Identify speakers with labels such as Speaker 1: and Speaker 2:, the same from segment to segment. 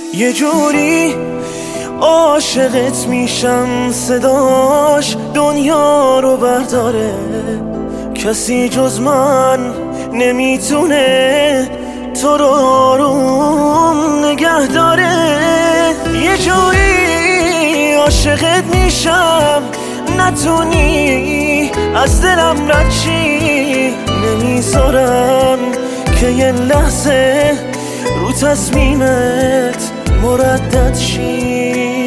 Speaker 1: یه جوری عاشقت میشم صداش دنیا رو برداره، کسی جز من نمیتونه تو رو آروم نگه داره. یه جوری عاشقت میشم نتونی از دلم رد چی، نمیذارم که یه لحظه رو تصمیمت مردد شی.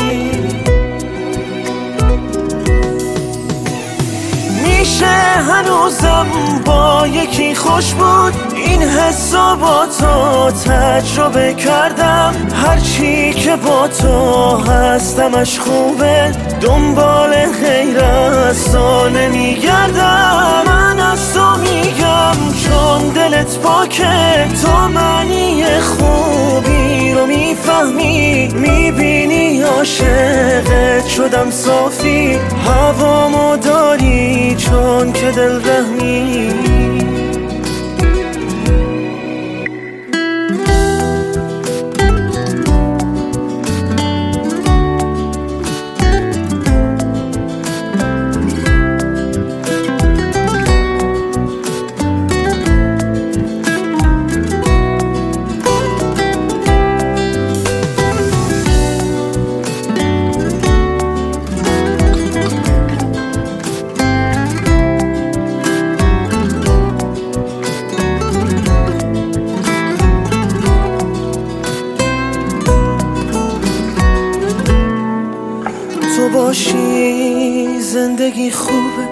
Speaker 1: میشه هنوزم با یکی خوش بود، این حسا با تو تجربه کردم، هرچی که با تو هستمش خوبه، دنبال غیر از تو نمیگردم. من از تو میگم چون دلت پاکه، تو معنی خوبی رو میفهمی، میبینی عاشقت شدم صافی، هوامو داری چون که دل رحمی. تو باشی زندگی خوبه،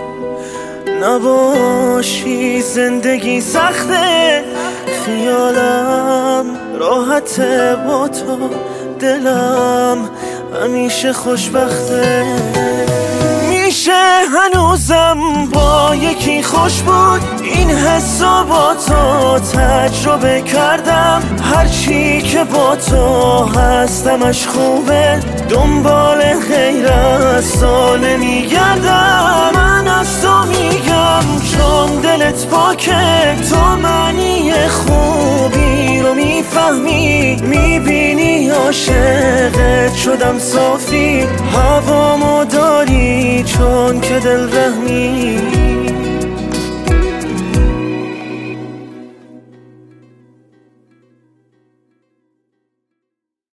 Speaker 1: نباشی زندگی سخته، خیالم راحته با تو، دلم همیشه خوشبخته. میشه هنوزم با یکی خوش بود، این حسا با تو تجربه کردم، هرچی که با تو هستمش خوبه، دنبال غیر از تو نمیگردم. من از تو میگم چون دلت پاکه، تو معنی خوبی رو میفهمی، میبینی عاشقت شدم صافی، هوامو داری چون که دل رحمی.